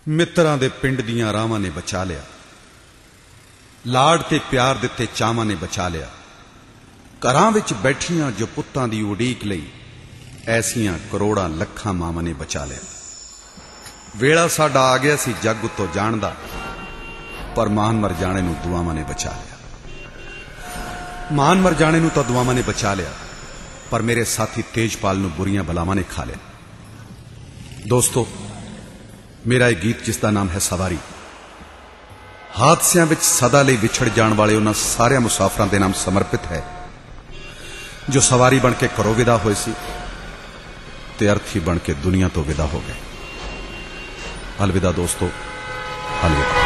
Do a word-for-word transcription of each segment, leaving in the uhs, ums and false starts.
ਮਿੱਤਰਾਂ ਦੇ ਪਿੰਡ ਦੀਆਂ ਰਾਵਾਂ ਨੇ ਬਚਾ ਲਿਆ, ਲਾਡ ਤੇ ਪਿਆਰ ਦਿੱਤੇ ਚਾਵਾਂ ਨੇ ਬਚਾ ਲਿਆ। ਘਰਾਂ ਵਿੱਚ ਬੈਠੀਆਂ ਜੋ ਪੁੱਤਾਂ ਦੀ ਉਡੀਕ ਲਈ, ਐਸੀਆਂ ਕਰੋੜਾਂ ਲੱਖਾਂ ਮਾਵਾਂ ਨੇ ਬਚਾ ਲਿਆ। ਵੇਲਾ ਸਾਡਾ ਆ ਗਿਆ ਸੀ ਜੱਗ ਉੱਤੋਂ ਜਾਣ ਦਾ, ਪਰ ਮਾਨ ਮਰ ਜਾਣੇ ਨੂੰ ਦੁਆਵਾਂ ਨੇ ਬਚਾ ਲਿਆ। ਮਾਨ ਮਰ ਜਾਣੇ ਨੂੰ ਤਾਂ ਦੁਆਵਾਂ ਨੇ ਬਚਾ ਲਿਆ, ਪਰ ਮੇਰੇ ਸਾਥੀ ਤੇਜਪਾਲ ਨੂੰ ਬੁਰੀਆਂ ਬਲਾਵਾਂ ਨੇ ਖਾ ਲਿਆ। ਦੋਸਤੋ, ਮੇਰਾ ਇਹ ਗੀਤ ਜਿਸ ਦਾ ਨਾਮ ਹੈ ਸਵਾਰੀ, ਹਾਦਸਿਆਂ ਵਿੱਚ ਸਦਾ ਲਈ ਵਿਛੜ ਜਾਣ ਵਾਲੇ ਉਹਨਾਂ ਸਾਰਿਆਂ ਮੁਸਾਫਰਾਂ ਦੇ ਨਾਮ ਸਮਰਪਿਤ ਹੈ ਜੋ ਸਵਾਰੀ ਬਣ ਕੇ ਘਰੋਂ ਵਿਦਾ ਹੋਏ ਸੀ ਤੇ ਅਰਥੀ ਬਣ ਕੇ ਦੁਨੀਆ ਤੋਂ ਵਿਦਾ ਹੋ ਗਏ। ਅਲਵਿਦਾ ਦੋਸਤੋ, ਅਲਵਿਦਾ।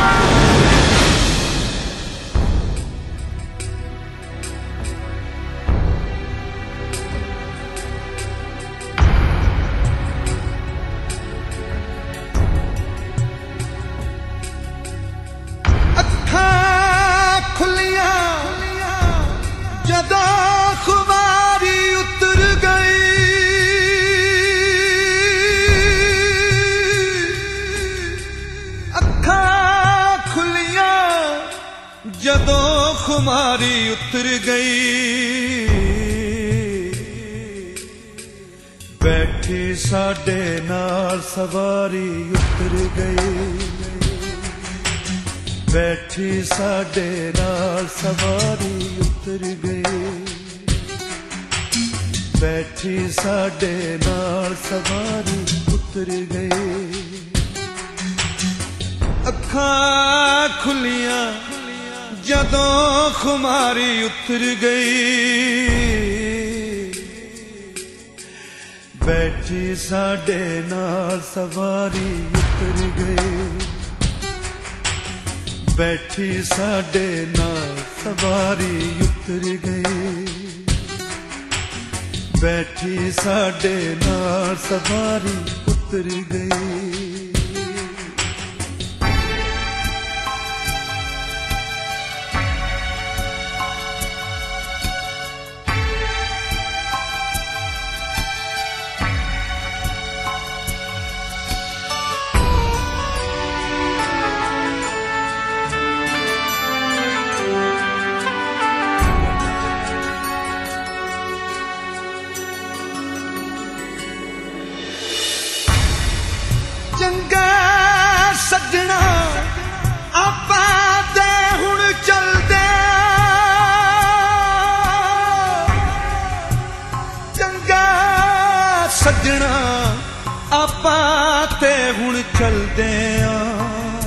ਜਦੋਂ ਖੁਮਾਰੀ ਉਤਰ ਗਈ, ਬੈਠੀ ਸਾਡੇ ਨਾਲ ਸਵਾਰੀ ਉਤਰ ਗਈ, ਬੈਠੀ ਸਾਡੇ ਨਾਲ ਸਵਾਰੀ ਉਤਰ ਗਈ, ਬੈਠੀ ਸਾਡੇ ਨਾਲ ਸਵਾਰੀ ਉਤਰ ਗਈ। ਅੱਖਾਂ ਖੁੱਲੀਆਂ ਜਦੋਂ ਖੁਮਾਰੀ ਉਤਰ ਗਈ, ਬੈਠੀ ਸਾਡੇ ਨਾਲ ਸਵਾਰੀ ਉਤਰ ਗਈ, ਬੈਠੀ ਸਾਡੇ ਨਾਲ ਸਵਾਰੀ ਉਤਰ ਗਈ, ਬੈਠੀ ਸਾਡੇ ਨਾਲ ਸਵਾਰੀ ਉਤਰ ਗਈ। ਚੰਗਾ ਸੱਜਣਾ ਆਪਾਂ ਤੇ ਹੁਣ ਚੱਲਦੇ, ਚੰਗਾ ਸੱਜਣਾ ਆਪਾਂ ਤੇ ਹੁਣ ਚੱਲਦੇ ਆਂ,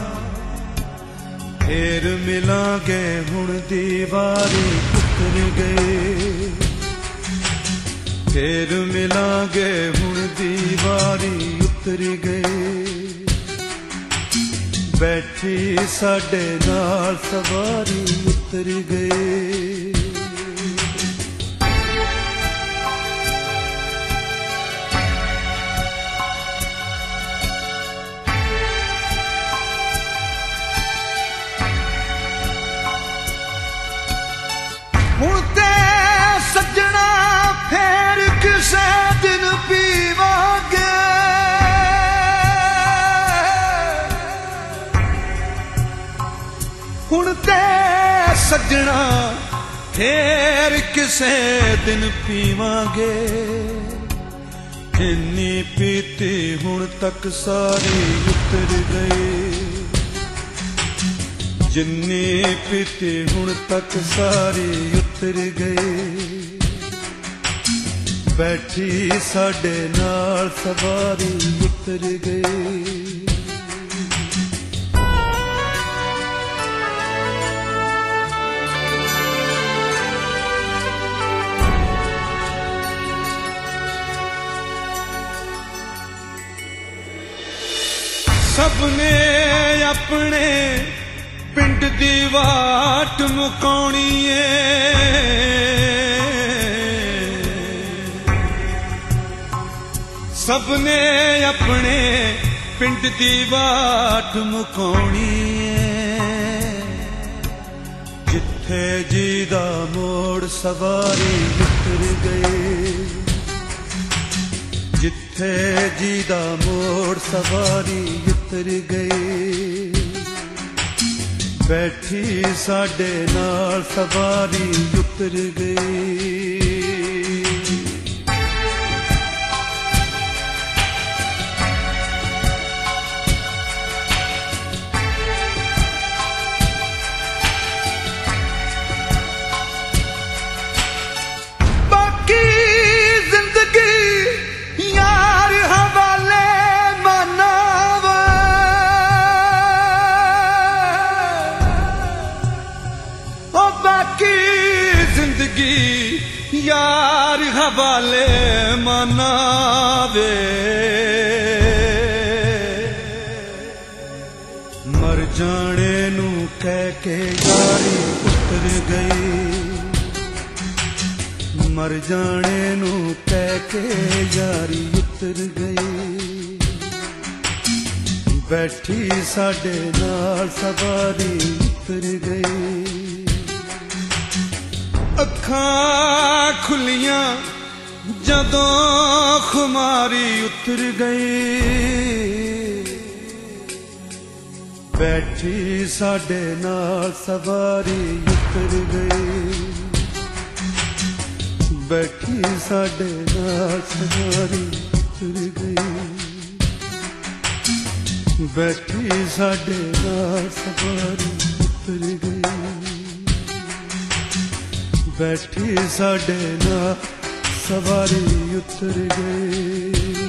ਫੇਰ ਮਿਲਾਂਗੇ ਹੁਣ ਦੀਵਾਰੀ ਉਤਰ ਗਏ, ਫੇਰ ਮਿਲਾਂਗੇ ਹੁਣ ਦੀਵਾਰੀ ਉਤਰ ਗਏ, ਬੈਠੀ ਸਾਡੇ ਨਾਲ ਸਵਾਰੀ ਉਤਰ ਗਏ। ਹੁਣ ਤੇ ਸੱਜਣਾ ਫੇਰ ਕਿਸੇ ਦਿਨ ਪੀਵਾਂਗੇ, ਹੁਣ ਤੇ ਸੱਜਣਾ ਫੇਰ ਕਿਸੇ ਦਿਨ ਪੀਵਾਂਗੇ, ਇੰਨੀ ਪੀਤੀ ਹੁਣ ਤੱਕ ਸਾਰੀ ਉਤਰ ਗਈ, ਜਿੰਨੀ ਪੀਤੀ ਹੁਣ ਤੱਕ ਸਾਰੀ ਉਤਰ ਗਈ, ਬੈਠੀ ਸਾਡੇ ਨਾਲ ਸਵਾਰੀ ਉਤਰ ਗਈ। ਸਭ ਨੇ ਆਪਣੇ ਪਿੰਡ ਦੀ ਵਾਟ ਮੁਕਾਉਣੀ ਏ, ਸਭ ਨੇ ਆਪਣੇ ਪਿੰਡ ਦੀ ਵਾਟ ਮੁਕਾਉਣੀ ਏ, ਜਿੱਥੇ ਜੀ ਦਾ ਮੋੜ ਸਵਾਰੀ ਉਤਰ ਗਈ, ਜਿੱਥੇ ਜੀ ਦਾ ਮੋੜ ਸਵਾਰੀ ਉਤਰ ਗਏ। ਬੈਠੀ ਸਾਡੇ ਨਾਲ ਸਵਾਰੀ ਉਤਰ ਗਈ। यार हवाले मनावे। मर जाने नू कह के यारी उतर गई। मर जाने नू कह के यारी उतर गई। बैठी साडे नाल सवारी उतर गई। ਅੱਖਾਂ ਖੁੱਲੀਆਂ ਜਦੋਂ ਖੁਮਾਰੀ ਉਤਰ ਗਈ। ਬੈਠੀ ਸਾਡੇ ਨਾਲ ਸਵਾਰੀ ਉਤਰ ਗਈ। ਬੈਠੀ ਸਾਡੇ ਨਾਲ ਸਵਾਰੀ ਉਤਰ ਗਈ। ਬੈਠੀ ਸਾਡੇ ਨਾਲ ਸਵਾਰੀ ਉਤਰ ਗਈ। बैठी साडे नाल सवारी उतर गई।